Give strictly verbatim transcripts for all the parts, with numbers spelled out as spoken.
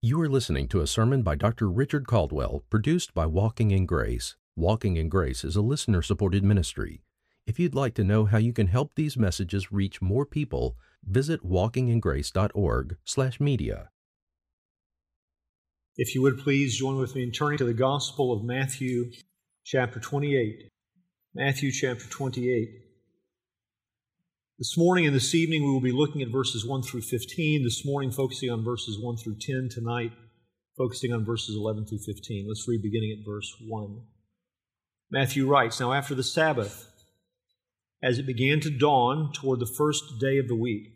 You are listening to a sermon by Doctor Richard Caldwell, produced by Walking in Grace. Walking in Grace is a listener-supported ministry. If you'd like to know how you can help these messages reach more people, visit walkingingrace.org slash media. If you would please join with me in turning to the Gospel of Matthew chapter twenty-eight. Matthew chapter twenty-eight. This morning and this evening we will be looking at verses one through fifteen. This morning focusing on verses one through ten. Tonight focusing on verses eleven through fifteen. Let's read beginning at verse one. Matthew writes, "Now after the Sabbath, as it began to dawn toward the first day of the week,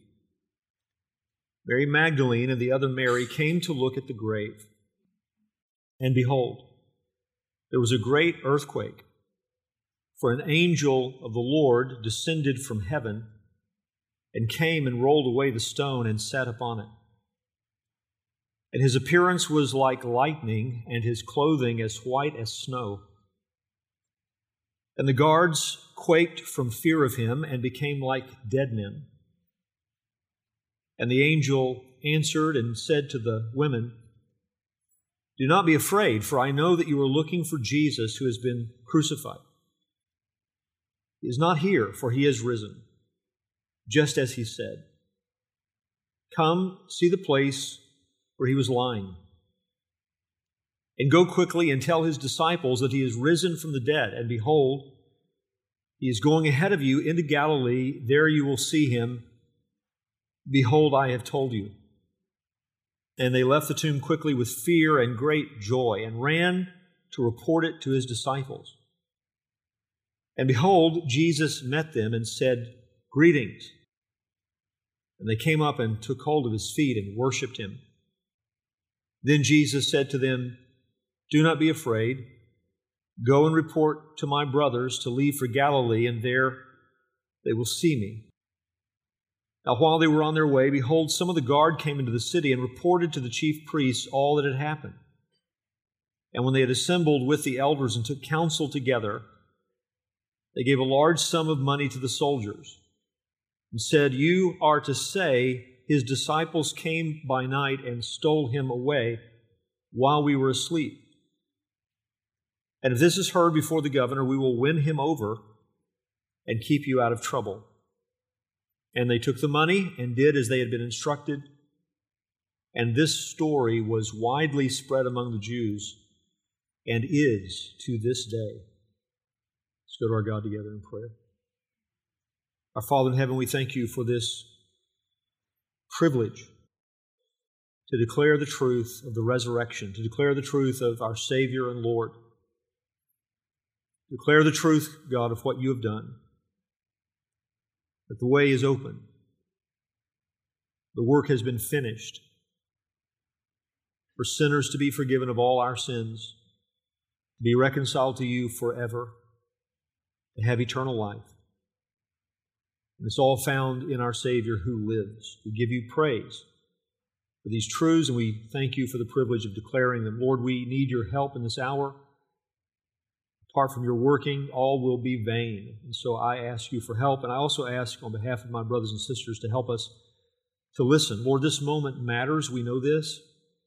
Mary Magdalene and the other Mary came to look at the grave. And behold, there was a great earthquake, for an angel of the Lord descended from heaven and came and rolled away the stone and sat upon it. And his appearance was like lightning, and his clothing as white as snow. And the guards quaked from fear of him and became like dead men. And the angel answered and said to the women, 'Do not be afraid, for I know that you are looking for Jesus who has been crucified. He is not here, for he is risen, just as he said. Come, see the place where he was lying. And go quickly and tell his disciples that he is risen from the dead. And behold, he is going ahead of you into Galilee. There you will see him. Behold, I have told you.' And they left the tomb quickly with fear and great joy, and ran to report it to his disciples. And behold, Jesus met them and said, 'Greetings.' And they came up and took hold of his feet and worshipped him. Then Jesus said to them, 'Do not be afraid. Go and report to my brothers to leave for Galilee, and there they will see me.' Now while they were on their way, behold, some of the guard came into the city and reported to the chief priests all that had happened. And when they had assembled with the elders and took counsel together, they gave a large sum of money to the soldiers and said, 'You are to say, his disciples came by night and stole him away while we were asleep. And if this is heard before the governor, we will win him over and keep you out of trouble.' And they took the money and did as they had been instructed. And this story was widely spread among the Jews and is to this day." Let's go to our God together in prayer. Our Father in heaven, we thank you for this privilege to declare the truth of the resurrection, to declare the truth of our Savior and Lord. Declare the truth, God, of what you have done. That the way is open. The work has been finished for sinners to be forgiven of all our sins, to be reconciled to you forever, to have eternal life. And it's all found in our Savior who lives. We give you praise for these truths, and we thank you for the privilege of declaring them. Lord, we need your help in this hour. Apart from your working, all will be vain. And so I ask you for help, and I also ask on behalf of my brothers and sisters to help us to listen. Lord, this moment matters. We know this.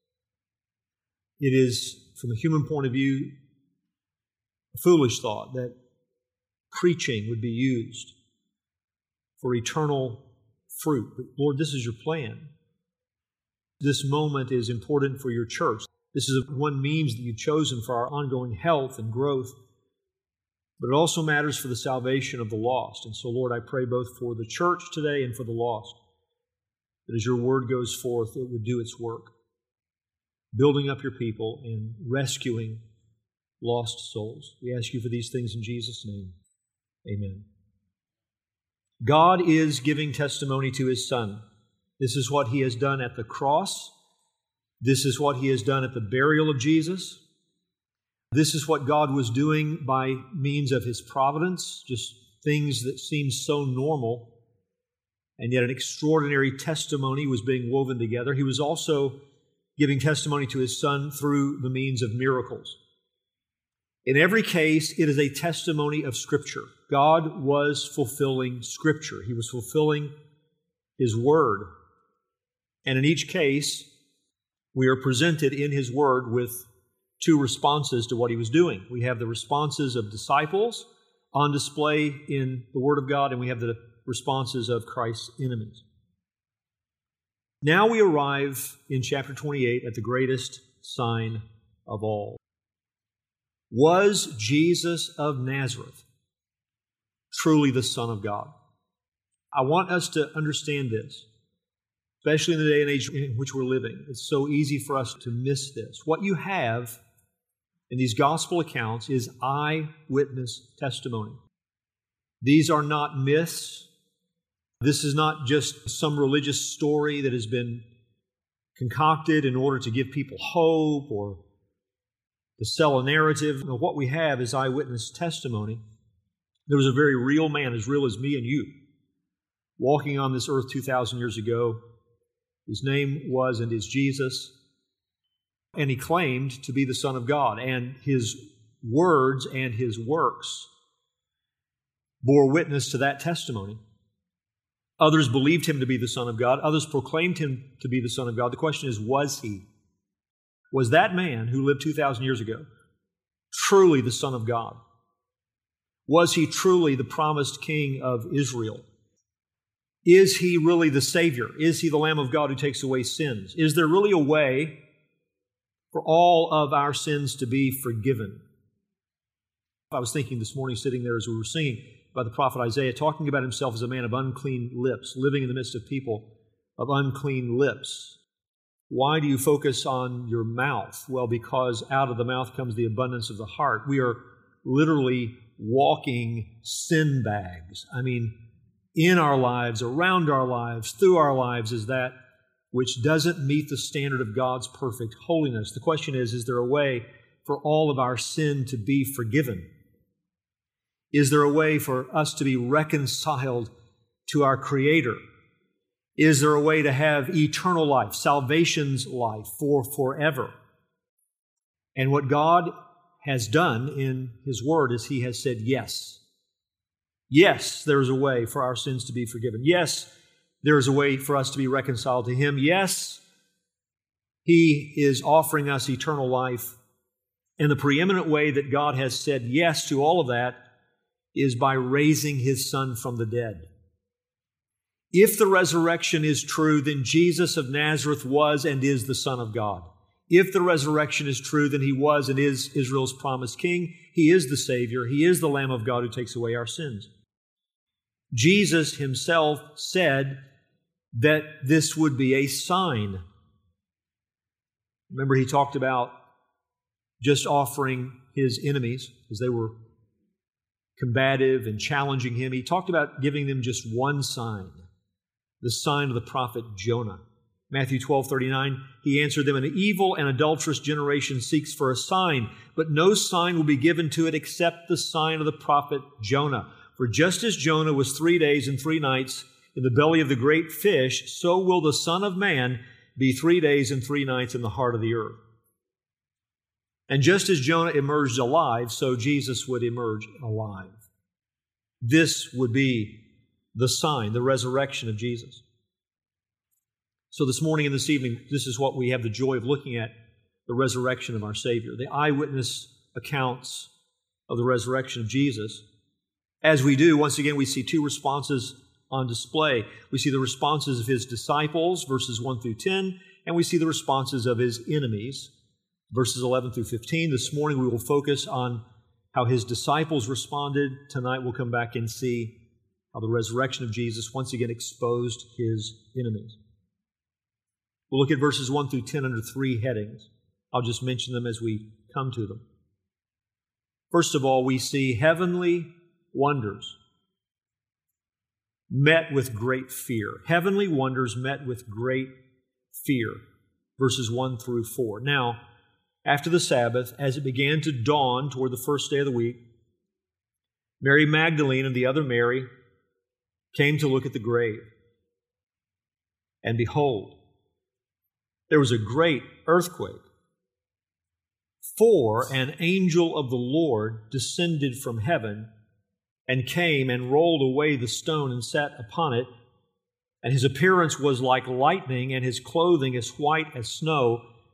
It is, from a human point of view, a foolish thought that preaching would be used for eternal fruit. But Lord, this is your plan. This moment is important for your church. This is one means that you've chosen for our ongoing health and growth. But it also matters for the salvation of the lost. And so, Lord, I pray both for the church today and for the lost, that as your word goes forth, it would do its work, building up your people and rescuing lost souls. We ask you for these things in Jesus' name. Amen. God is giving testimony to his Son. This is what he has done at the cross. This is what he has done at the burial of Jesus. This is what God was doing by means of his providence, just things that seem so normal, and yet an extraordinary testimony was being woven together. He was also giving testimony to his Son through the means of miracles. In every case, it is a testimony of Scripture. God was fulfilling Scripture. He was fulfilling His Word. And in each case, we are presented in His Word with two responses to what He was doing. We have the responses of disciples on display in the Word of God, and we have the responses of Christ's enemies. Now we arrive in chapter twenty-eight at the greatest sign of all. Was Jesus of Nazareth truly the Son of God? I want us to understand this, especially in the day and age in which we're living. It's so easy for us to miss this. What you have in these gospel accounts is eyewitness testimony. These are not myths. This is not just some religious story that has been concocted in order to give people hope or to sell a narrative. No, what we have is eyewitness testimony. There was a very real man, as real as me and you, walking on this earth two thousand years ago. His name was and is Jesus, and He claimed to be the Son of God, and His words and His works bore witness to that testimony. Others believed Him to be the Son of God. Others proclaimed Him to be the Son of God. The question is, was He? Was that man who lived two thousand years ago truly the Son of God? Was He truly the promised King of Israel? Is He really the Savior? Is He the Lamb of God who takes away sins? Is there really a way for all of our sins to be forgiven? I was thinking this morning, sitting there as we were singing, by the prophet Isaiah, talking about himself as a man of unclean lips, living in the midst of people of unclean lips. Why do you focus on your mouth? Well, because out of the mouth comes the abundance of the heart. We are literally walking sin bags. I mean, in our lives, around our lives, through our lives is that which doesn't meet the standard of God's perfect holiness. The question is, is there a way for all of our sin to be forgiven? Is there a way for us to be reconciled to our Creator? Is there a way to have eternal life, salvation's life for forever? And what God has done in His Word is He has said yes. Yes, there is a way for our sins to be forgiven. Yes, there is a way for us to be reconciled to Him. Yes, He is offering us eternal life. And the preeminent way that God has said yes to all of that is by raising His Son from the dead. If the resurrection is true, then Jesus of Nazareth was and is the Son of God. If the resurrection is true, then He was and is Israel's promised King. He is the Savior. He is the Lamb of God who takes away our sins. Jesus Himself said that this would be a sign. Remember, He talked about just offering His enemies, as they were combative and challenging Him. He talked about giving them just one sign, the sign of the prophet Jonah. Matthew twelve thirty-nine, He answered them, "An evil and adulterous generation seeks for a sign, but no sign will be given to it except the sign of the prophet Jonah. For just as Jonah was three days and three nights in the belly of the great fish, so will the Son of Man be three days and three nights in the heart of the earth." And just as Jonah emerged alive, so Jesus would emerge alive. This would be the sign, the resurrection of Jesus. So this morning and this evening, this is what we have the joy of looking at, the resurrection of our Savior, the eyewitness accounts of the resurrection of Jesus. As we do, once again, we see two responses on display. We see the responses of His disciples, verses one through ten, and we see the responses of His enemies, verses eleven through fifteen. This morning we will focus on how His disciples responded. Tonight we'll come back and see how the resurrection of Jesus once again exposed His enemies. We'll look at verses one through ten under three headings. I'll just mention them as we come to them. First of all, we see heavenly wonders met with great fear. Heavenly wonders met with great fear. Verses one through four. Now, after the Sabbath, as it began to dawn toward the first day of the week, Mary Magdalene and the other Mary came to look at the grave. And behold, there was a great earthquake, for an angel of the Lord descended from heaven and came and rolled away the stone and sat upon it. And His appearance was like lightning, and His clothing as white as snow.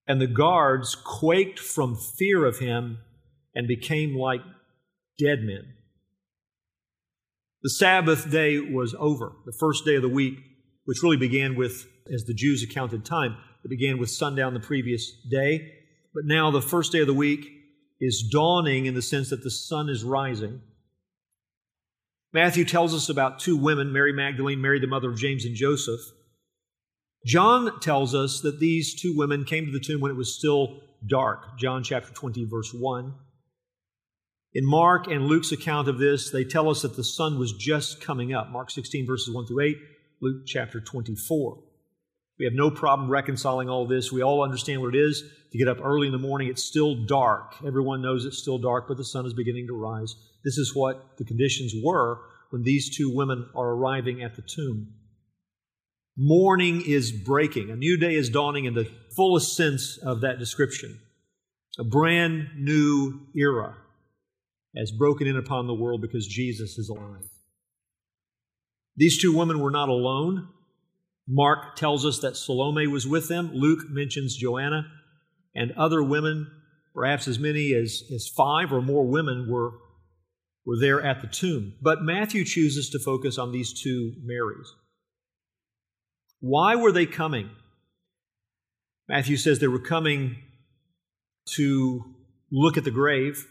And the guards quaked from fear of him and became like dead men. The Sabbath day was over, the first day of the week, which really began with, as the Jews accounted time, it began with sundown the previous day. But now the first day of the week is dawning in the sense that the sun is rising. Matthew tells us about two women, Mary Magdalene, Mary the mother of James and Joseph. John tells us that these two women came to the tomb when it was still dark, John chapter twenty, verse one. In Mark and Luke's account of this, they tell us that the sun was just coming up, Mark sixteen, verses one through eight, Luke chapter twenty-four. We have no problem reconciling all this. We all understand what it is to get up early in the morning. It's still dark. Everyone knows it's still dark, but the sun is beginning to rise. This is what the conditions were when these two women are arriving at the tomb. Morning is breaking. A new day is dawning in the fullest sense of that description. A brand new era has broken in upon the world because Jesus is alive. These two women were not alone. Mark tells us that Salome was with them. Luke mentions Joanna and other women, perhaps as many as, as five or more women were, were there at the tomb. But Matthew chooses to focus on these two Marys. Why were they coming? Matthew says they were coming to look at the grave.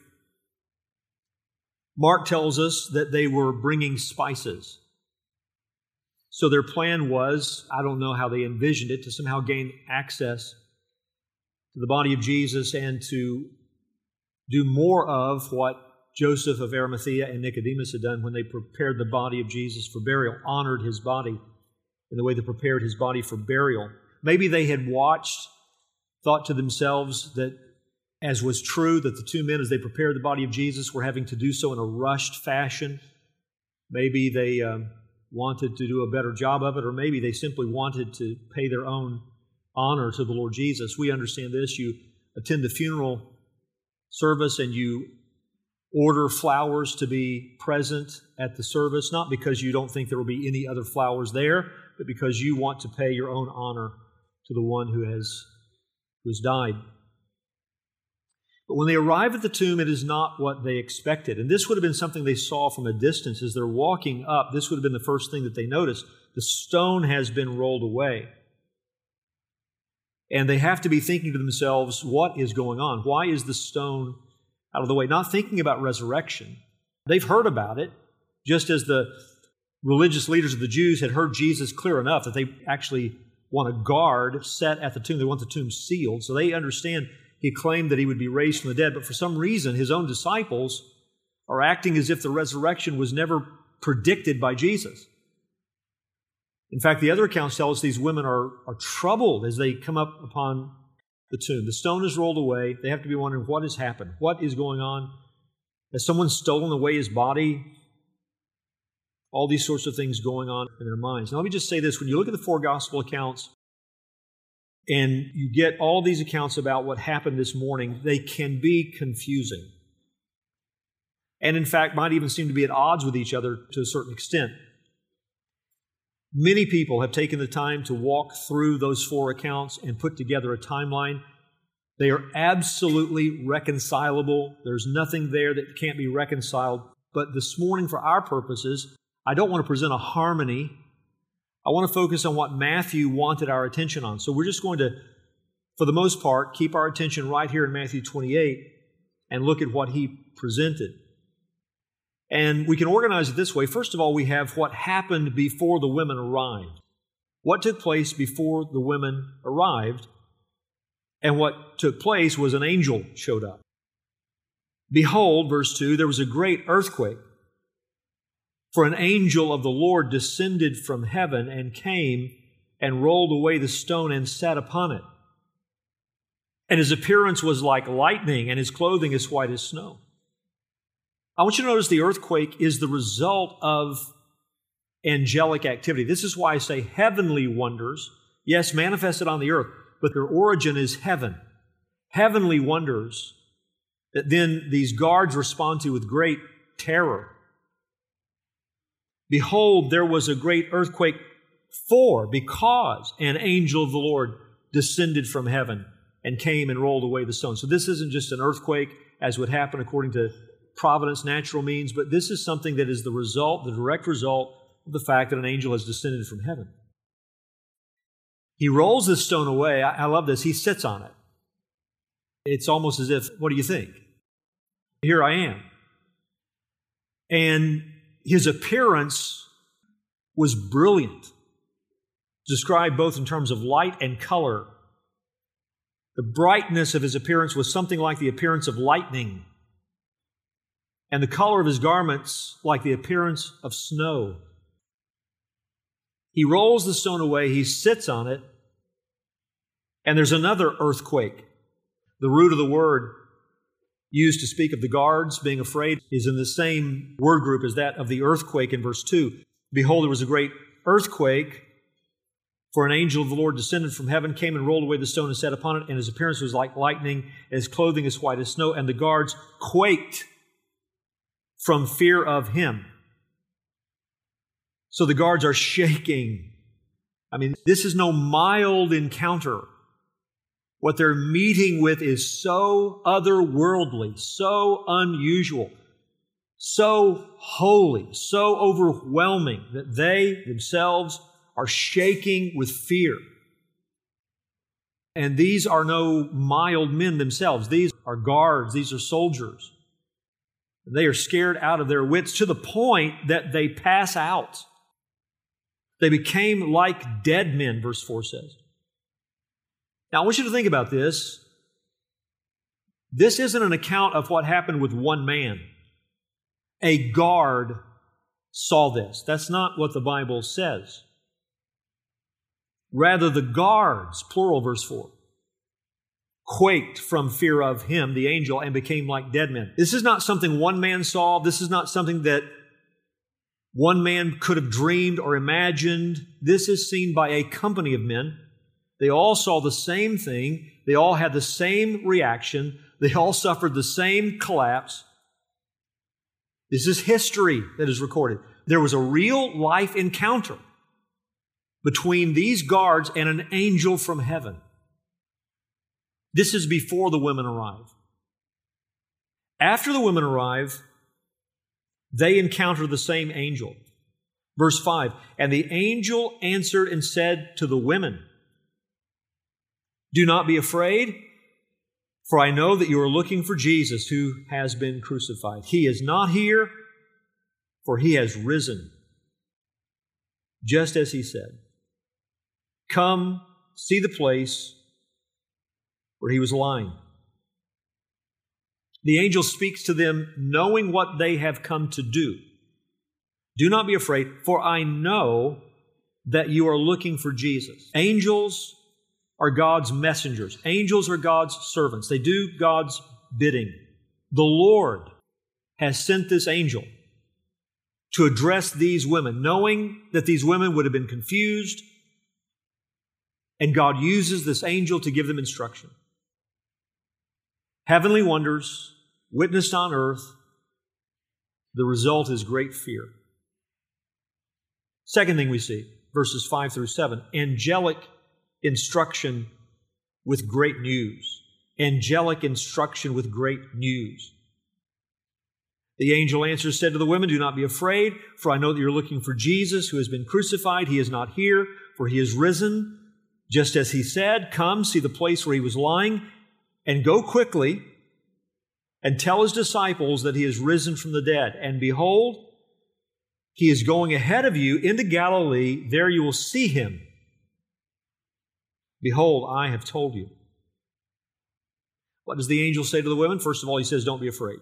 Mark tells us that they were bringing spices. So their plan was, I don't know how they envisioned it, to somehow gain access to the body of Jesus and to do more of what Joseph of Arimathea and Nicodemus had done when they prepared the body of Jesus for burial, honored his body in the way they prepared his body for burial. Maybe they had watched, thought to themselves that, as was true, that the two men, as they prepared the body of Jesus, were having to do so in a rushed fashion. Maybe they um, wanted to do a better job of it, or maybe they simply wanted to pay their own honor to the Lord Jesus. We understand this. You attend the funeral service and you order flowers to be present at the service, not because you don't think there will be any other flowers there, but because you want to pay your own honor to the one who has, who has died. But when they arrive at the tomb, it is not what they expected. And this would have been something they saw from a distance. As they're walking up, this would have been the first thing that they noticed. The stone has been rolled away. And they have to be thinking to themselves, what is going on? Why is the stone out of the way? Not thinking about resurrection. They've heard about it, just as the religious leaders of the Jews had heard Jesus clear enough that they actually want a guard set at the tomb. They want the tomb sealed. So they understand he claimed that he would be raised from the dead, but for some reason his own disciples are acting as if the resurrection was never predicted by Jesus. In fact, the other accounts tell us these women are, are troubled as they come up upon the tomb. The stone is rolled away. They have to be wondering, what has happened? What is going on? Has someone stolen away his body? All these sorts of things going on in their minds. Now, let me just say this. When you look at the four gospel accounts and you get all these accounts about what happened this morning, they can be confusing. And in fact, might even seem to be at odds with each other to a certain extent. Many people have taken the time to walk through those four accounts and put together a timeline. They are absolutely reconcilable. There's nothing there that can't be reconciled. But this morning, for our purposes, I don't want to present a harmony. I want to focus on what Matthew wanted our attention on. So we're just going to, for the most part, keep our attention right here in Matthew twenty-eight and look at what he presented. And we can organize it this way. First of all, we have what happened before the women arrived. What took place before the women arrived? And what took place was an angel showed up. Behold, verse two, there was a great earthquake. For an angel of the Lord descended from heaven and came and rolled away the stone and sat upon it. And his appearance was like lightning, and his clothing as white as snow. I want you to notice the earthquake is the result of angelic activity. This is why I say heavenly wonders, yes, manifested on the earth, but their origin is heaven. Heavenly wonders that then these guards respond to with great terror. Behold, there was a great earthquake, for, because an angel of the Lord descended from heaven and came and rolled away the stone. So this isn't just an earthquake, as would happen according to providence, natural means, but this is something that is the result, the direct result of the fact that an angel has descended from heaven. He rolls this stone away. I, I love this. He sits on it. It's almost as if, what do you think? Here I am. And his appearance was brilliant, described both in terms of light and color. The brightness of his appearance was something like the appearance of lightning, and the color of his garments like the appearance of snow. He rolls the stone away, he sits on it, and there's another earthquake. The root of the word used to speak of the guards being afraid is in the same word group as that of the earthquake in verse two. Behold, there was a great earthquake, for an angel of the Lord descended from heaven, came and rolled away the stone and sat upon it, and his appearance was like lightning, and his clothing as white as snow, and the guards quaked from fear of him. So the guards are shaking. I mean, this is no mild encounter. What they're meeting with is so otherworldly, so unusual, so holy, so overwhelming that they themselves are shaking with fear. And these are no mild men themselves. These are guards. These are soldiers. They are scared out of their wits to the point that they pass out. They became like dead men, verse four says. Now, I want you to think about this. This isn't an account of what happened with one man. A guard saw this. That's not what the Bible says. Rather, the guards, plural, verse four, quaked from fear of him, the angel, and became like dead men. This is not something one man saw. This is not something that one man could have dreamed or imagined. This is seen by a company of men. They all saw the same thing. They all had the same reaction. They all suffered the same collapse. This is history that is recorded. There was a real life encounter between these guards and an angel from heaven. This is before the women arrive. After the women arrive, they encounter the same angel. Verse five, and the angel answered and said to the women, do not be afraid, for I know that you are looking for Jesus who has been crucified. He is not here, for he has risen, just as he said. Come, see the place where he was lying. The angel speaks to them knowing what they have come to do. Do not be afraid, for I know that you are looking for Jesus. Angels are God's messengers. Angels are God's servants. They do God's bidding. The Lord has sent this angel to address these women, knowing that these women would have been confused, and God uses this angel to give them instruction. Heavenly wonders witnessed on earth. The result is great fear. Second thing we see, verses five through seven, angelic instruction with great news. Angelic instruction with great news. The angel answers, said to the women, do not be afraid, for I know that you're looking for Jesus who has been crucified. He is not here, for he is risen. Just as he said, come, see the place where he was lying, and go quickly and tell his disciples that he is risen from the dead. And behold, he is going ahead of you into Galilee. There you will see him. Behold, I have told you. What does the angel say to the women? First of all, he says, don't be afraid.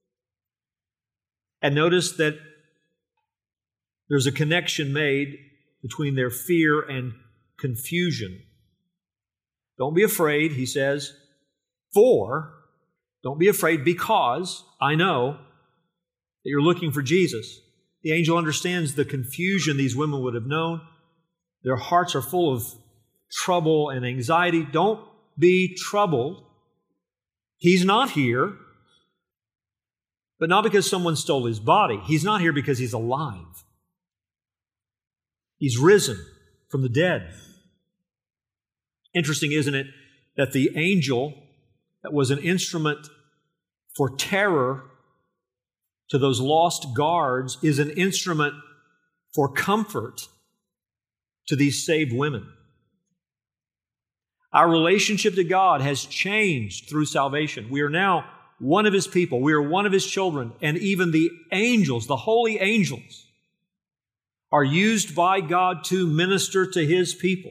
And notice that there's a connection made between their fear and confusion. Don't be afraid, he says, for, don't be afraid because I know that you're looking for Jesus. The angel understands the confusion these women would have known. Their hearts are full of trouble and anxiety. Don't be troubled. He's not here, but not because someone stole his body. He's not here because he's alive. He's risen from the dead. Interesting, isn't it? that the angel that was an instrument for terror to those lost guards is an instrument for comfort to these saved women. Our relationship to God has changed through salvation. We are now one of His people. We are one of His children. And even the angels, the holy angels, are used by God to minister to His people.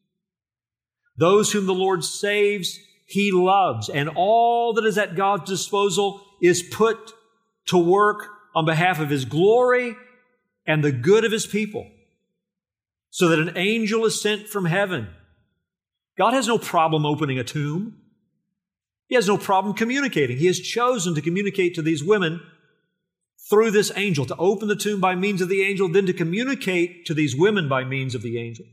Those whom the Lord saves, He loves. And all that is at God's disposal is put to work on behalf of His glory and the good of His people, so that an angel is sent from heaven. God has no problem opening a tomb. He has no problem communicating. He has chosen to communicate to these women through this angel, to open the tomb by means of the angel, then to communicate to these women by means of the angel.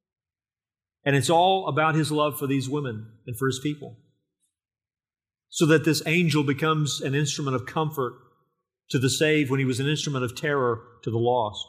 And it's all about His love for these women and for His people, so that this angel becomes an instrument of comfort to the saved when he was an instrument of terror to the lost.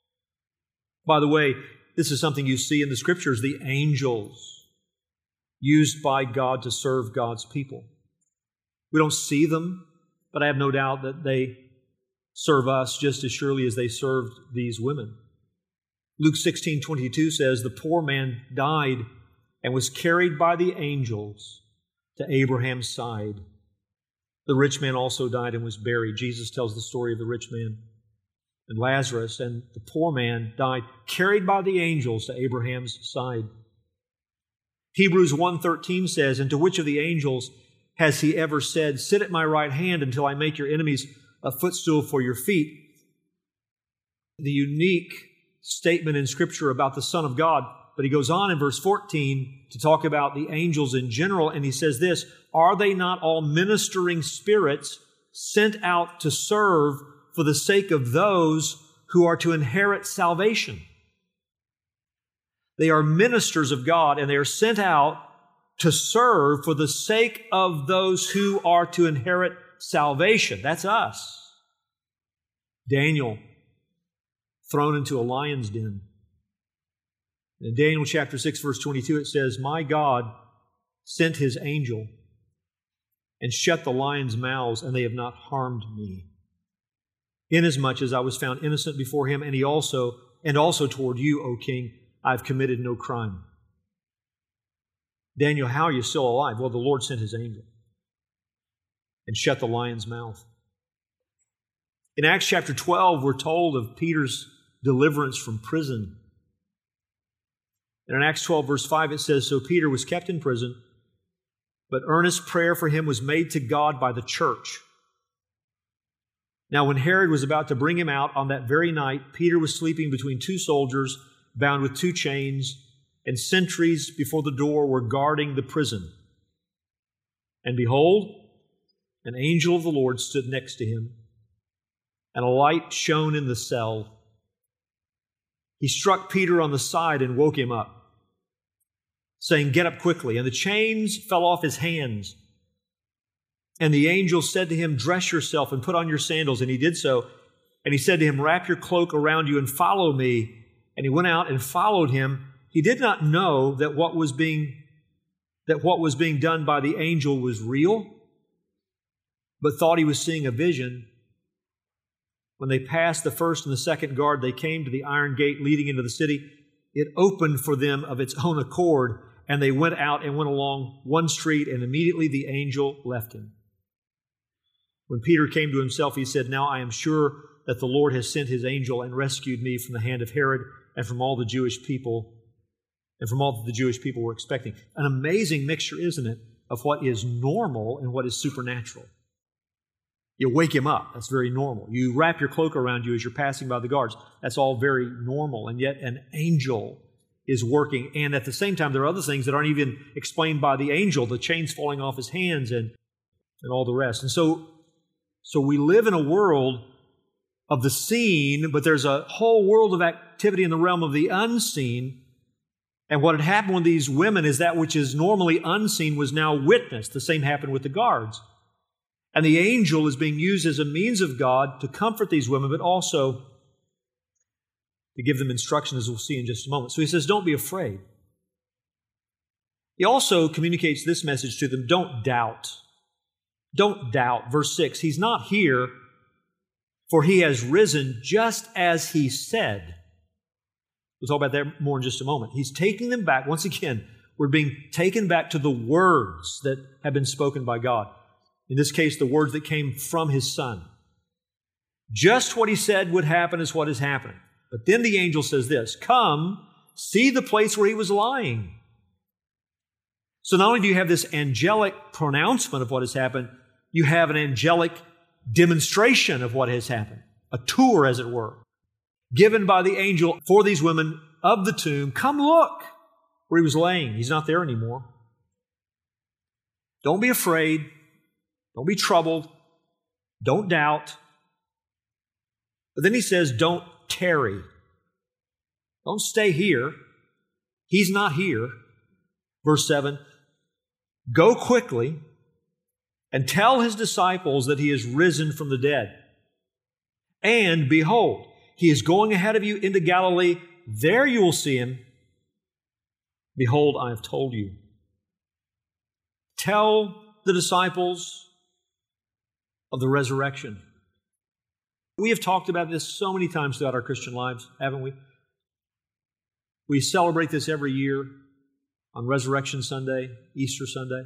By the way, this is something you see in the Scriptures, the angels used by God to serve God's people. We don't see them, but I have no doubt that they serve us just as surely as they served these women. Luke sixteen twenty-two says, the poor man died and was carried by the angels to Abraham's side. The rich man also died and was buried. Jesus tells the story of the rich man and Lazarus, and the poor man died, carried by the angels to Abraham's side. Hebrews one thirteen says, and to which of the angels has He ever said, sit at my right hand until I make your enemies a footstool for your feet? The unique statement in Scripture about the Son of God. But he goes on in verse fourteen to talk about the angels in general, and he says this, are they not all ministering spirits sent out to serve for the sake of those who are to inherit salvation? They are ministers of God, and they are sent out to serve for the sake of those who are to inherit salvation. That's us. Daniel, thrown into a lion's den. In Daniel chapter six, verse twenty-two, it says, my God sent His angel and shut the lions' mouths, and they have not harmed me, inasmuch as I was found innocent before Him, and He also, and also toward you, O King, I've committed no crime. Daniel, how are you still alive? Well, the Lord sent His angel and shut the lion's mouth. In Acts chapter twelve, we're told of Peter's deliverance from prison. And in Acts twelve, verse five, it says, so Peter was kept in prison, but earnest prayer for him was made to God by the church. Now, when Herod was about to bring him out on that very night, Peter was sleeping between two soldiers, bound with two chains, and sentries before the door were guarding the prison. And behold, an angel of the Lord stood next to him, and a light shone in the cell. He struck Peter on the side and woke him up, saying, get up quickly. And the chains fell off his hands. And the angel said to him, dress yourself and put on your sandals. And he did so. And he said to him, wrap your cloak around you and follow me. And he went out and followed him. He did not know that what was being, that what was being done by the angel was real, but thought he was seeing a vision. When they passed the first and the second guard, they came to the iron gate leading into the city. It opened for them of its own accord, and they went out and went along one street, and immediately the angel left him. When Peter came to himself, he said, now I am sure that the Lord has sent His angel and rescued me from the hand of Herod and from all the Jewish people, and from all that the Jewish people were expecting. An amazing mixture, isn't it, of what is normal and what is supernatural. You wake him up. That's very normal. You wrap your cloak around you as you're passing by the guards. That's all very normal. And yet an angel is working. And at the same time, there are other things that aren't even explained by the angel, the chains falling off his hands and, and all the rest. And so, so we live in a world of the seen, but there's a whole world of activity in the realm of the unseen. And what had happened with these women is that which is normally unseen was now witnessed. The same happened with the guards. And the angel is being used as a means of God to comfort these women, but also to give them instruction, as we'll see in just a moment. So he says, don't be afraid. He also communicates this message to them: don't doubt. Don't doubt. Verse six, He's not here, for He has risen just as He said. We'll talk about that more in just a moment. He's taking them back. Once again, we're being taken back to the words that have been spoken by God. In this case, the words that came from His Son. Just what He said would happen is what is happening. But then the angel says this: come, see the place where He was lying. So not only do you have this angelic pronouncement of what has happened, you have an angelic demonstration of what has happened. A tour, as it were, given by the angel for these women of the tomb. Come look where He was laying. He's not there anymore. Don't be afraid. Don't be troubled. Don't doubt. But then He says, don't tarry. Don't stay here. He's not here. Verse seven, go quickly and tell His disciples that He is risen from the dead. And behold, He is going ahead of you into Galilee. There you will see Him. Behold, I have told you. Tell the disciples of the resurrection. We have talked about this so many times throughout our Christian lives, haven't we? We celebrate this every year on Resurrection Sunday, Easter Sunday.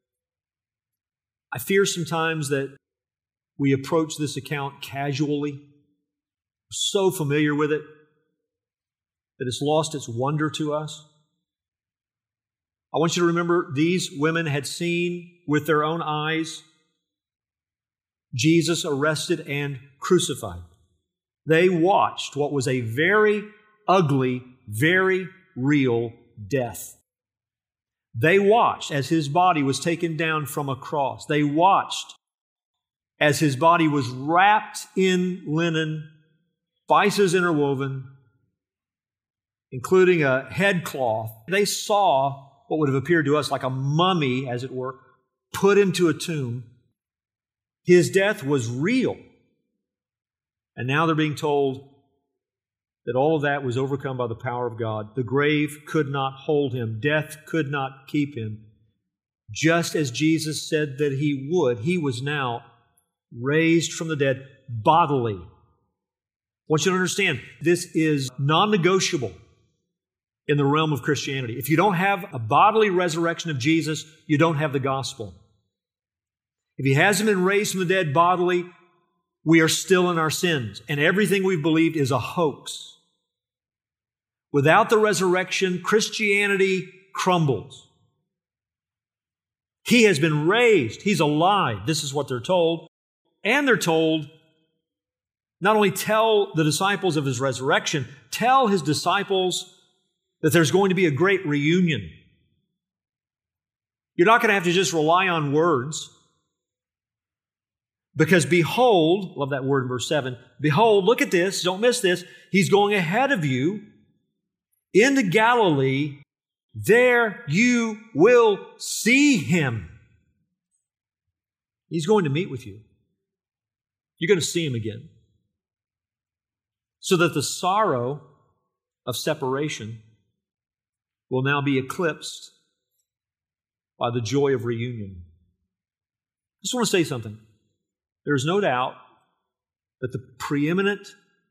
I fear sometimes that we approach this account casually, we're so familiar with it that it's lost its wonder to us. I want you to remember these women had seen with their own eyes Jesus arrested and crucified. They watched what was a very ugly, very real death. They watched as His body was taken down from a cross. They watched as His body was wrapped in linen, spices interwoven, including a headcloth. They saw what would have appeared to us like a mummy, as it were, put into a tomb. His death was real. And now they're being told that all of that was overcome by the power of God. The grave could not hold Him. Death could not keep Him. Just as Jesus said that He would, He was now raised from the dead bodily. I want you to understand, this is non-negotiable in the realm of Christianity. If you don't have a bodily resurrection of Jesus, you don't have the gospel. If He hasn't been raised from the dead bodily, we are still in our sins, and everything we've believed is a hoax. Without the resurrection, Christianity crumbles. He has been raised. He's alive. This is what they're told. And they're told, not only tell the disciples of His resurrection, tell His disciples that there's going to be a great reunion. You're not going to have to just rely on words. Because behold, love that word in verse seven, behold, look at this, don't miss this, He's going ahead of you into Galilee. There you will see Him. He's going to meet with you. You're going to see Him again. So that the sorrow of separation will now be eclipsed by the joy of reunion. I just want to say something. There's no doubt that the preeminent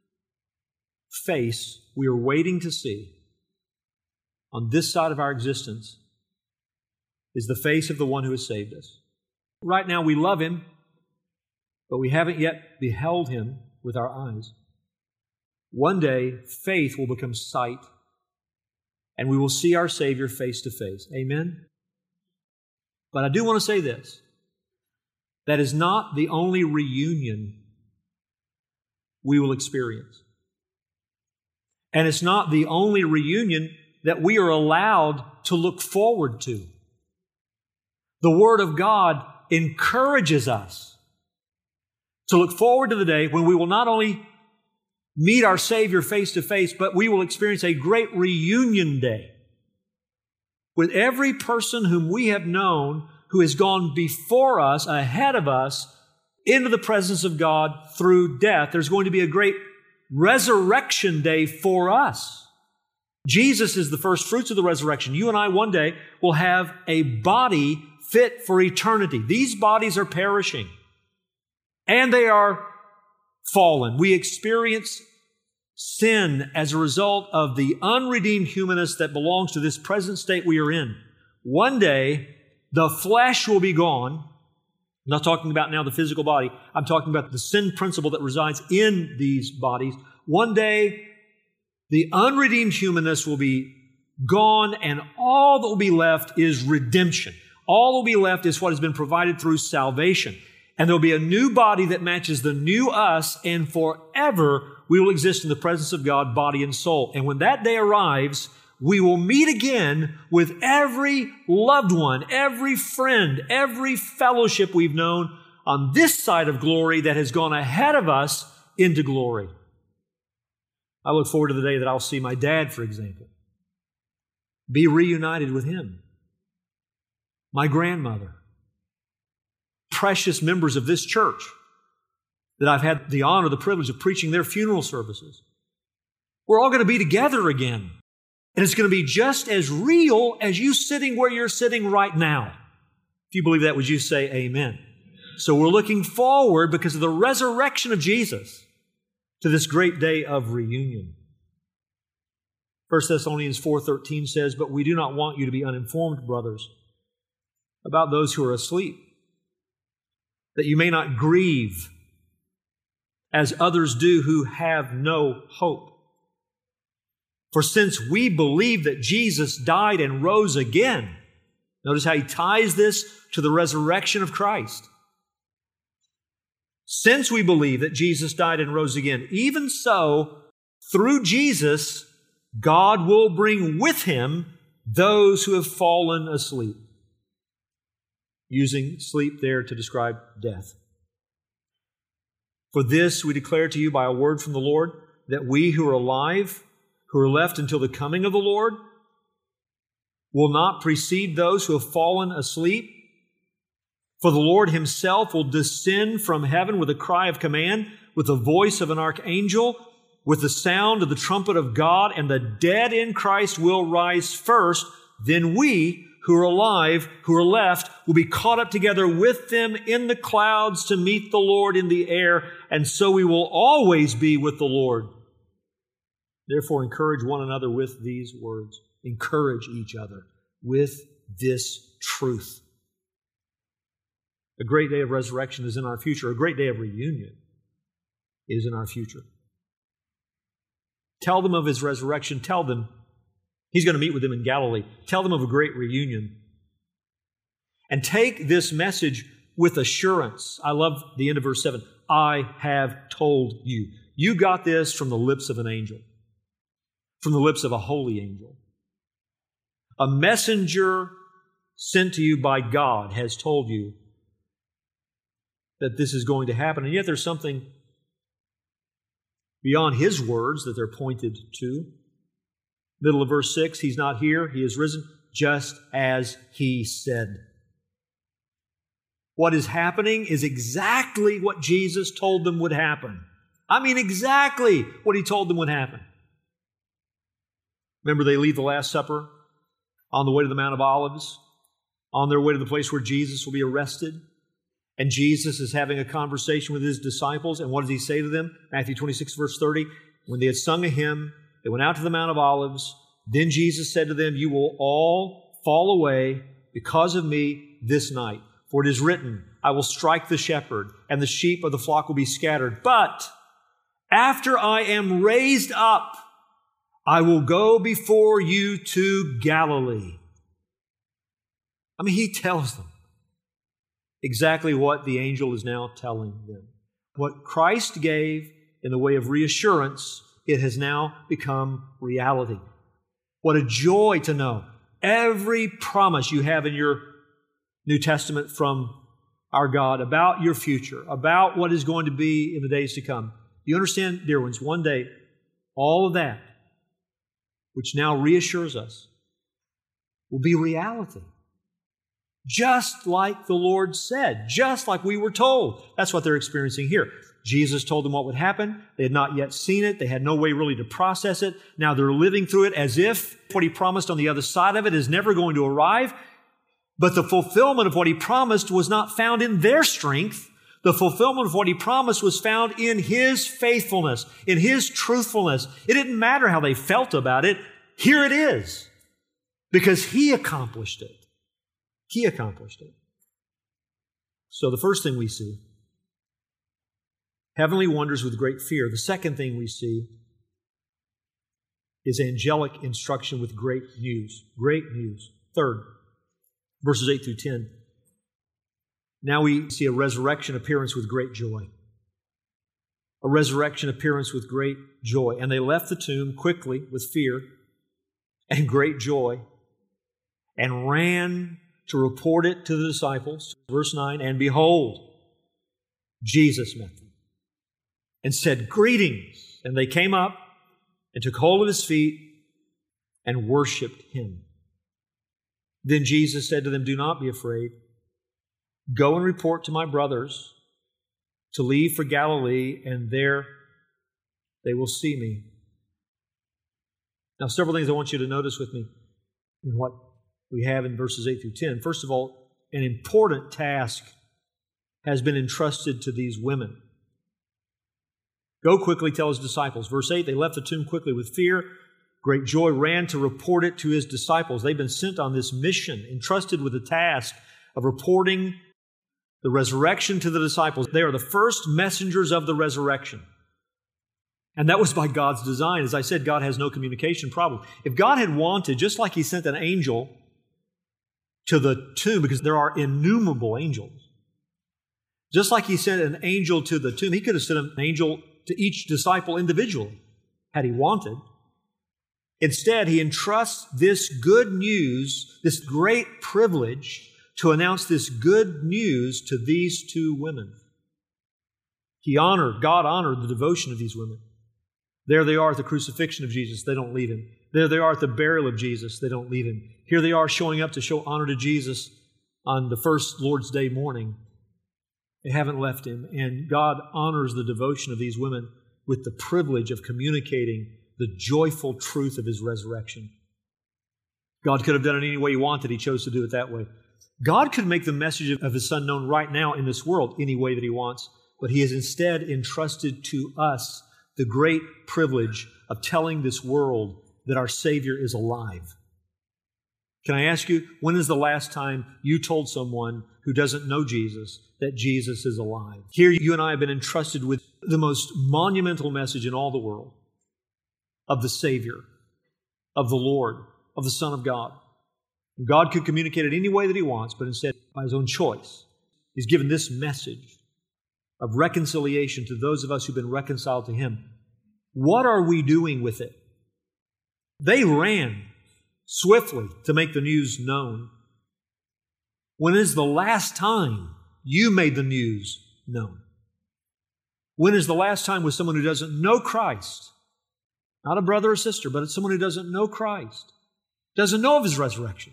face we are waiting to see on this side of our existence is the face of the one who has saved us. Right now we love Him, but we haven't yet beheld Him with our eyes. One day, faith will become sight, and we will see our Savior face to face. Amen? But I do want to say this. That is not the only reunion we will experience. And it's not the only reunion that we are allowed to look forward to. The Word of God encourages us to look forward to the day when we will not only meet our Savior face to face, but we will experience a great reunion day with every person whom we have known who has gone before us, ahead of us, into the presence of God through death. There's going to be a great resurrection day for us. Jesus is the first fruits of the resurrection. You and I one day will have a body fit for eternity. These bodies are perishing, and they are fallen. We experience sin as a result of the unredeemed humanness that belongs to this present state we are in. One day, the flesh will be gone. I'm not talking about now the physical body. I'm talking about the sin principle that resides in these bodies. One day, the unredeemed humanness will be gone, and all that will be left is redemption. All that will be left is what has been provided through salvation. And there will be a new body that matches the new us, and forever we will exist in the presence of God, body and soul. And when that day arrives, we will meet again with every loved one, every friend, every fellowship we've known on this side of glory that has gone ahead of us into glory. I look forward to the day that I'll see my dad, for example, be reunited with him. My grandmother, precious members of this church that I've had the honor, the privilege of preaching their funeral services. We're all going to be together again. And it's going to be just as real as you sitting where you're sitting right now. If you believe that, would you say amen? So we're looking forward, because of the resurrection of Jesus, to this great day of reunion. First Thessalonians four thirteen says, "But we do not want you to be uninformed, brothers, about those who are asleep, that you may not grieve as others do who have no hope. For since we believe that Jesus died and rose again," notice how he ties this to the resurrection of Christ. Since we believe that Jesus died and rose again, even so, through Jesus, God will bring with Him those who have fallen asleep. Using sleep there to describe death. For this we declare to you by a word from the Lord, that we who are alive, who are left until the coming of the Lord, will not precede those who have fallen asleep. For the Lord Himself will descend from heaven with a cry of command, with the voice of an archangel, with the sound of the trumpet of God, and the dead in Christ will rise first. Then we, who are alive, who are left, will be caught up together with them in the clouds to meet the Lord in the air, and so we will always be with the Lord. Therefore, encourage one another with these words. Encourage each other with this truth. A great day of resurrection is in our future. A great day of reunion is in our future. Tell them of His resurrection. Tell them He's going to meet with them in Galilee. Tell them of a great reunion. And take this message with assurance. I love the end of verse seven. I have told you. You got this from the lips of an angel, from the lips of a holy angel. A messenger sent to you by God has told you that this is going to happen. And yet there's something beyond His words that they're pointed to. Middle of verse six, He's not here, He is risen, just as He said. What is happening is exactly what Jesus told them would happen. I mean, exactly what He told them would happen. Remember, they leave the Last Supper on the way to the Mount of Olives, on their way to the place where Jesus will be arrested. And Jesus is having a conversation with His disciples. And what does He say to them? Matthew twenty-six, verse thirty. When they had sung a hymn, they went out to the Mount of Olives. Then Jesus said to them, "You will all fall away because of me this night. For it is written, I will strike the shepherd, and the sheep of the flock will be scattered. But after I am raised up, I will go before you to Galilee." I mean, He tells them exactly what the angel is now telling them. What Christ gave in the way of reassurance, it has now become reality. What a joy to know every promise you have in your New Testament from our God about your future, about what is going to be in the days to come. You understand, dear ones, one day, all of that, which now reassures us, will be reality. Just like the Lord said, just like we were told. That's what they're experiencing here. Jesus told them what would happen. They had not yet seen it. They had no way really to process it. Now they're living through it as if what He promised on the other side of it is never going to arrive. But the fulfillment of what He promised was not found in their strength. The fulfillment of what He promised was found in His faithfulness, in His truthfulness. It didn't matter how they felt about it. Here it is. Because He accomplished it. He accomplished it. So the first thing we see, heavenly wonders with great fear. The second thing we see is angelic instruction with great news. Great news. Third, verses eight through ten. Now we see a resurrection appearance with great joy. A resurrection appearance with great joy. And they left the tomb quickly with fear and great joy and ran to report it to the disciples. Verse nine, and behold, Jesus met them and said, greetings. And they came up and took hold of His feet and worshiped Him. Then Jesus said to them, do not be afraid. Go and report to my brothers to leave for Galilee, and there they will see me. Now, several things I want you to notice with me in what we have in verses eight through ten. First of all, an important task has been entrusted to these women. Go quickly, tell His disciples. Verse eight, they left the tomb quickly with fear. Great joy, ran to report it to His disciples. They've been sent on this mission, entrusted with the task of reporting the resurrection to the disciples. They are the first messengers of the resurrection. And that was by God's design. As I said, God has no communication problem. If God had wanted, just like He sent an angel to the tomb, because there are innumerable angels, just like He sent an angel to the tomb, He could have sent an angel to each disciple individually, had He wanted. Instead, He entrusts this good news, this great privilege, to announce this good news to these two women. He honored, God honored the devotion of these women. There they are at the crucifixion of Jesus. They don't leave Him. There they are at the burial of Jesus. They don't leave Him. Here they are showing up to show honor to Jesus on the first Lord's Day morning. They haven't left Him. And God honors the devotion of these women with the privilege of communicating the joyful truth of His resurrection. God could have done it any way He wanted. He chose to do it that way. God could make the message of His Son known right now in this world any way that He wants, but He has instead entrusted to us the great privilege of telling this world that our Savior is alive. Can I ask you, when is the last time you told someone who doesn't know Jesus that Jesus is alive? Here you and I have been entrusted with the most monumental message in all the world of the Savior, of the Lord, of the Son of God. God could communicate it any way that He wants, but instead, by His own choice, He's given this message of reconciliation to those of us who've been reconciled to Him. What are we doing with it? They ran swiftly to make the news known. When is the last time you made the news known? When is the last time with someone who doesn't know Christ? Not a brother or sister, but it's someone who doesn't know Christ, doesn't know of His resurrection.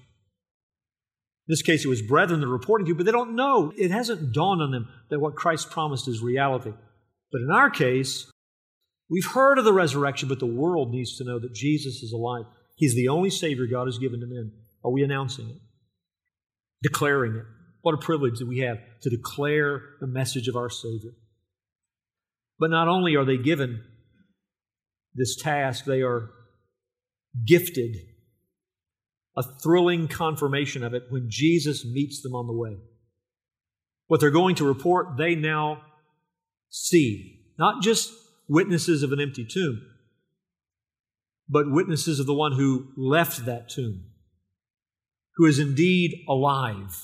In this case, it was brethren that are reporting to you, but they don't know. It hasn't dawned on them that what Christ promised is reality. But in our case, we've heard of the resurrection, but the world needs to know that Jesus is alive. He's the only Savior God has given to men. Are we announcing it? Declaring it? What a privilege that we have to declare the message of our Savior. But not only are they given this task, they are gifted a thrilling confirmation of it when Jesus meets them on the way. What they're going to report, they now see. Not just witnesses of an empty tomb, but witnesses of the one who left that tomb, who is indeed alive.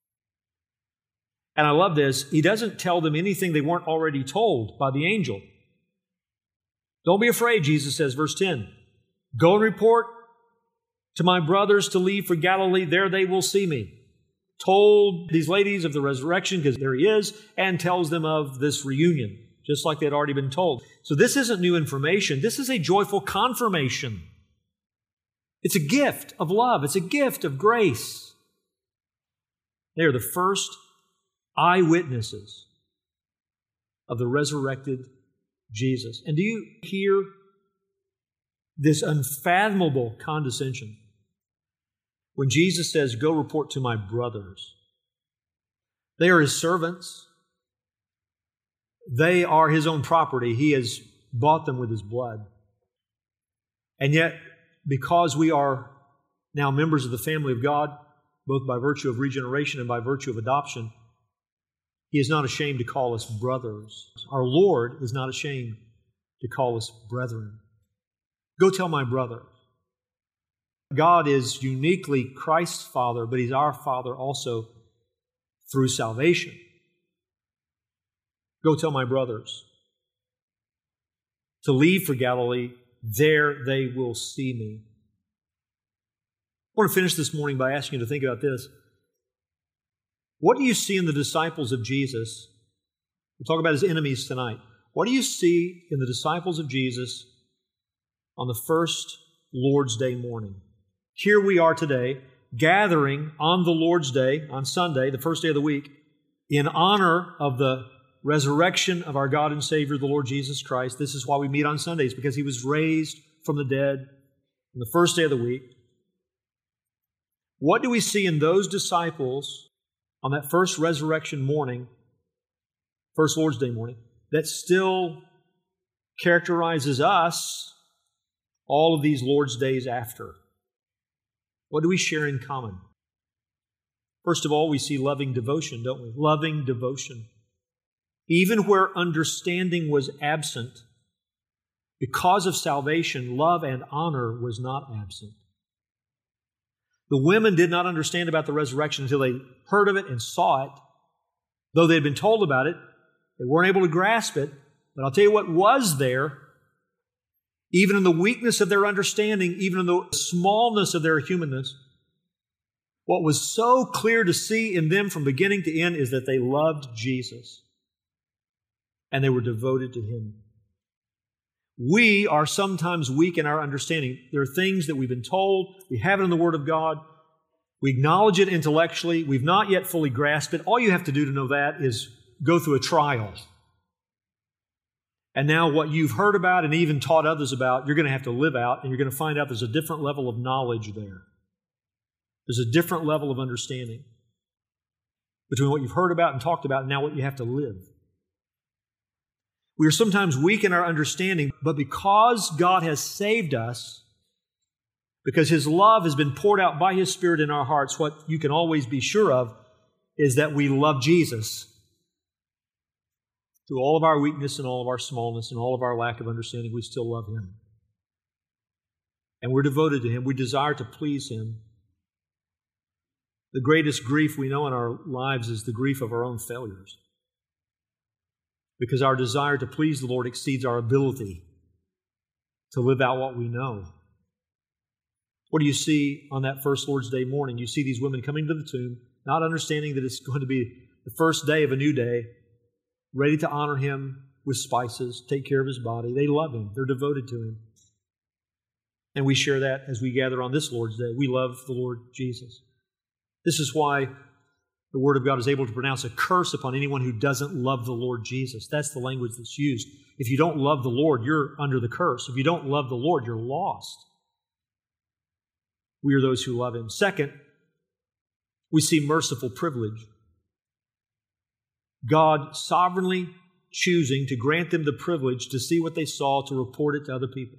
And I love this. He doesn't tell them anything they weren't already told by the angel. Don't be afraid, Jesus says, verse ten. Go and report to my brothers to leave for Galilee. There they will see me. Told these ladies of the resurrection, because there He is, and tells them of this reunion, just like they had already been told. So this isn't new information. This is a joyful confirmation. It's a gift of love. It's a gift of grace. They are the first eyewitnesses of the resurrected Jesus. And do you hear this unfathomable condescension when Jesus says, "Go report to my brothers"? They are His servants. They are His own property. He has bought them with His blood. And yet, because we are now members of the family of God, both by virtue of regeneration and by virtue of adoption, He is not ashamed to call us brothers. Our Lord is not ashamed to call us brethren. Go tell my brother. God is uniquely Christ's Father, but He's our Father also through salvation. Go tell my brothers to leave for Galilee. There they will see me. I want to finish this morning by asking you to think about this. What do you see in the disciples of Jesus? We'll talk about His enemies tonight. What do you see in the disciples of Jesus on the first Lord's Day morning? Here we are today, gathering on the Lord's Day, on Sunday, the first day of the week, in honor of the resurrection of our God and Savior, the Lord Jesus Christ. This is why we meet on Sundays, because He was raised from the dead on the first day of the week. What do we see in those disciples on that first resurrection morning, first Lord's Day morning, that still characterizes us all of these Lord's Days after? What do we share in common? First of all, we see loving devotion, don't we? Loving devotion. Even where understanding was absent, because of salvation, love and honor was not absent. The women did not understand about the resurrection until they heard of it and saw it. Though they had been told about it, they weren't able to grasp it. But I'll tell you what was there, even in the weakness of their understanding, even in the smallness of their humanness, what was so clear to see in them from beginning to end is that they loved Jesus and they were devoted to Him. We are sometimes weak in our understanding. There are things that we've been told, we have it in the Word of God, we acknowledge it intellectually, we've not yet fully grasped it. All you have to do to know that is go through a trial. And now what you've heard about and even taught others about, you're going to have to live out, and you're going to find out there's a different level of knowledge there. There's a different level of understanding between what you've heard about and talked about and now what you have to live. We are sometimes weak in our understanding, but because God has saved us, because His love has been poured out by His Spirit in our hearts, what you can always be sure of is that we love Jesus. Through all of our weakness and all of our smallness and all of our lack of understanding, we still love Him. And we're devoted to Him. We desire to please Him. The greatest grief we know in our lives is the grief of our own failures, because our desire to please the Lord exceeds our ability to live out what we know. What do you see on that first Lord's Day morning? You see these women coming to the tomb, not understanding that it's going to be the first day of a new day, ready to honor Him with spices, take care of His body. They love Him. They're devoted to Him. And we share that as we gather on this Lord's Day. We love the Lord Jesus. This is why the Word of God is able to pronounce a curse upon anyone who doesn't love the Lord Jesus. That's the language that's used. If you don't love the Lord, you're under the curse. If you don't love the Lord, you're lost. We are those who love Him. Second, we see merciful privilege. God sovereignly choosing to grant them the privilege to see what they saw, to report it to other people.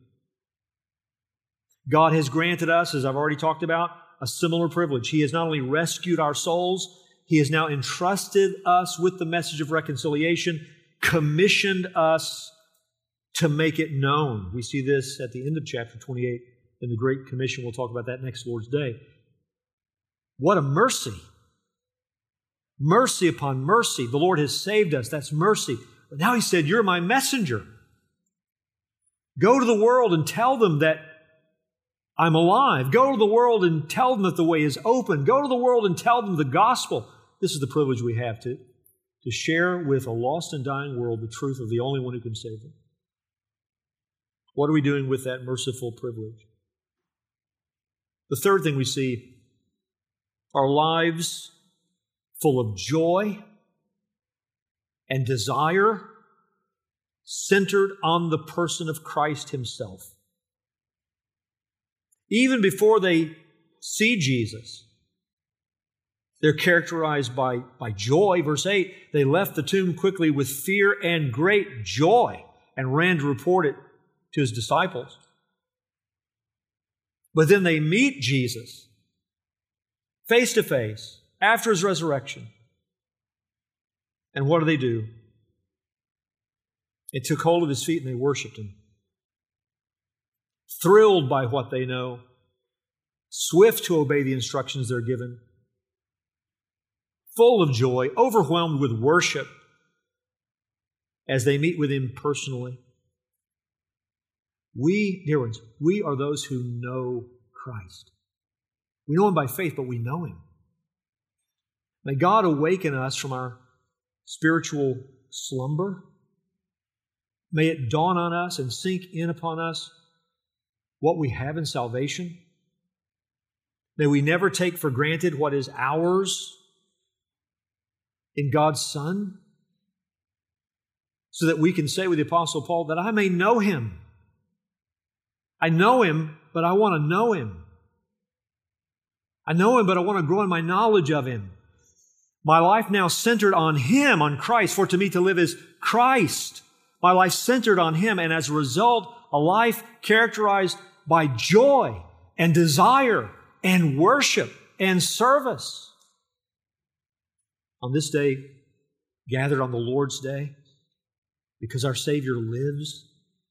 God has granted us, as I've already talked about, a similar privilege. He has not only rescued our souls, He has now entrusted us with the message of reconciliation, commissioned us to make it known. We see this at the end of chapter twenty-eight in the Great Commission. We'll talk about that next Lord's Day. What a mercy! Mercy upon mercy. The Lord has saved us. That's mercy. But now He said, "You're my messenger. Go to the world and tell them that I'm alive. Go to the world and tell them that the way is open. Go to the world and tell them the gospel." This is the privilege we have to, to share with a lost and dying world the truth of the only one who can save them. What are we doing with that merciful privilege? The third thing we see are lives full of joy and desire centered on the person of Christ Himself. Even before they see Jesus, they're characterized by, by joy. Verse eight, they left the tomb quickly with fear and great joy and ran to report it to His disciples. But then they meet Jesus face to face after His resurrection. And what do they do? They took hold of His feet and they worshiped Him. Thrilled by what they know, swift to obey the instructions they're given, full of joy, overwhelmed with worship as they meet with Him personally. We, dear ones, we are those who know Christ. We know Him by faith, but we know Him. May God awaken us from our spiritual slumber. May it dawn on us and sink in upon us what we have in salvation. May we never take for granted what is ours in God's Son, so that we can say with the Apostle Paul, that I may know Him. I know Him, but I want to know Him. I know Him, but I want to grow in my knowledge of Him. My life now centered on Him, on Christ, for to me to live is Christ. My life centered on Him, and as a result, a life characterized by joy and desire and worship and service. On this day, gathered on the Lord's Day, because our Savior lives,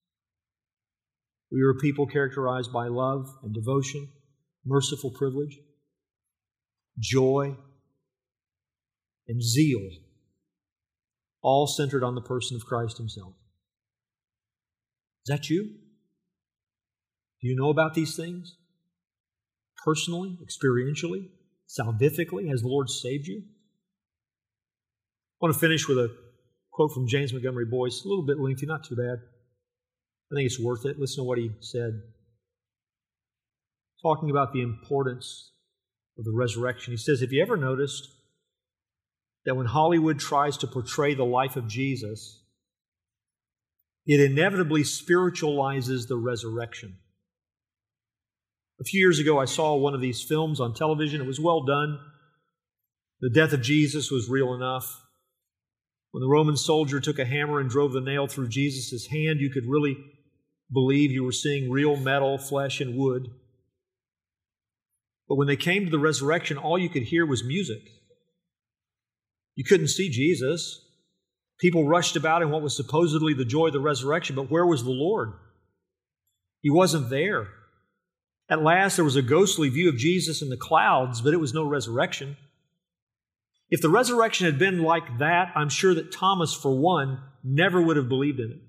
we are a people characterized by love and devotion, merciful privilege, joy, and zeal, all centered on the person of Christ Himself. Is that you? Do you know about these things? Personally, experientially, salvifically, has the Lord saved you? I want to finish with a quote from James Montgomery Boyce, a little bit lengthy, not too bad. I think it's worth it. Listen to what he said. Talking about the importance of the resurrection. He says, have you ever noticed that when Hollywood tries to portray the life of Jesus, it inevitably spiritualizes the resurrection? A few years ago, I saw one of these films on television. It was well done. The death of Jesus was real enough. When the Roman soldier took a hammer and drove the nail through Jesus' hand, you could really believe you were seeing real metal, flesh, and wood. But when they came to the resurrection, all you could hear was music. You couldn't see Jesus. People rushed about in what was supposedly the joy of the resurrection, but where was the Lord? He wasn't there. At last, there was a ghostly view of Jesus in the clouds, but it was no resurrection. If the resurrection had been like that, I'm sure that Thomas, for one, never would have believed in it.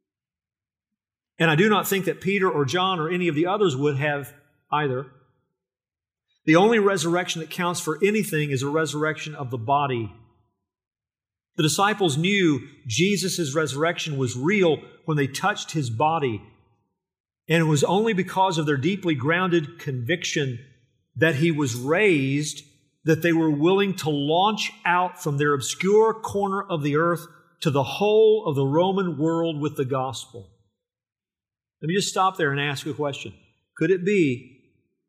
And I do not think that Peter or John or any of the others would have either. The only resurrection that counts for anything is a resurrection of the body. The disciples knew Jesus' resurrection was real when they touched His body. And it was only because of their deeply grounded conviction that He was raised that they were willing to launch out from their obscure corner of the earth to the whole of the Roman world with the gospel. Let me just stop there and ask you a question. Could it be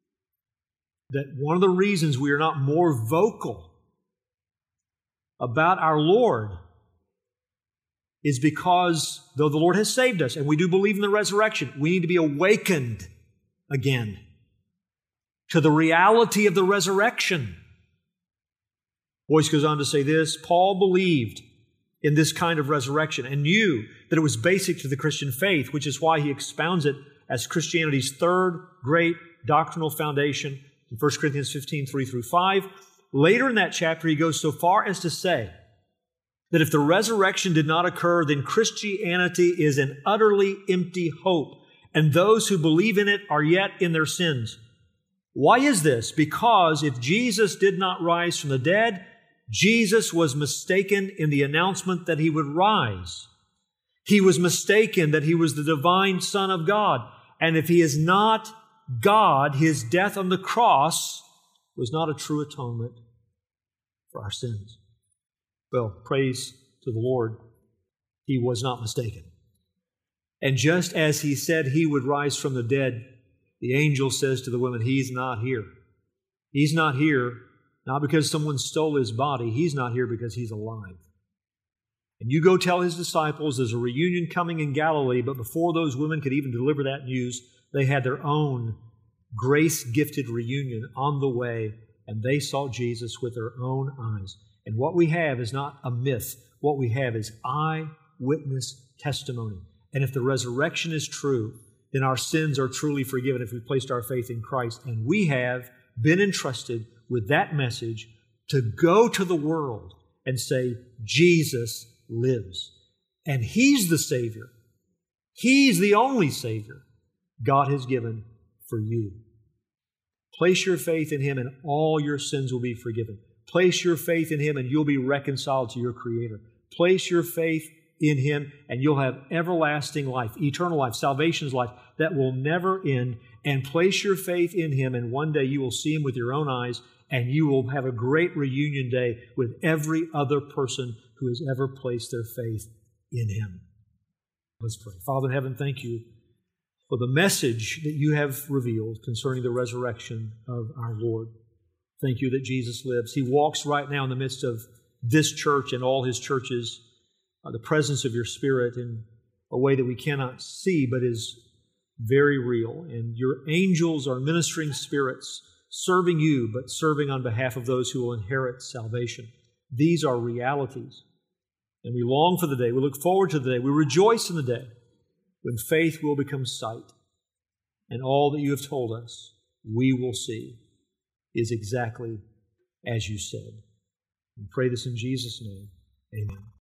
that one of the reasons we are not more vocal about our Lord is because, though the Lord has saved us and we do believe in the resurrection, we need to be awakened again to the reality of the resurrection? Boyce goes on to say this: Paul believed in this kind of resurrection and knew that it was basic to the Christian faith, which is why he expounds it as Christianity's third great doctrinal foundation in First Corinthians fifteen, three through five. Later in that chapter, he goes so far as to say that if the resurrection did not occur, then Christianity is an utterly empty hope, and those who believe in it are yet in their sins. Why is this? Because if Jesus did not rise from the dead, Jesus was mistaken in the announcement that He would rise. He was mistaken that He was the divine Son of God. And if He is not God, His death on the cross was not a true atonement for our sins. Well, praise to the Lord, He was not mistaken. And just as he said he would rise from the dead, the angel says to the woman, He's not here. He's not here, not because someone stole His body. He's not here because He's alive. And you go tell His disciples there's a reunion coming in Galilee, but before those women could even deliver that news, they had their own grace-gifted reunion on the way, and they saw Jesus with their own eyes. And what we have is not a myth. What we have is eyewitness testimony. And if the resurrection is true, then our sins are truly forgiven if we placed our faith in Christ. And we have been entrusted with that message to go to the world and say, Jesus lives. And He's the Savior. He's the only Savior God has given for you. Place your faith in Him and all your sins will be forgiven. Place your faith in Him and you'll be reconciled to your Creator. Place your faith in Him and you'll have everlasting life, eternal life, salvation's life that will never end. And place your faith in Him and one day you will see Him with your own eyes and you will have a great reunion day with every other person who has ever placed their faith in Him. Let's pray. Father in heaven, thank You for the message that You have revealed concerning the resurrection of our Lord. Thank You that Jesus lives. He walks right now in the midst of this church and all His churches, uh, the presence of Your Spirit in a way that we cannot see but is very real. And Your angels are ministering spirits serving You, but serving on behalf of those who will inherit salvation. These are realities. And we long for the day. We look forward to the day. We rejoice in the day when faith will become sight. And all that You have told us, we will see, is exactly as You said. We pray this in Jesus' name. Amen.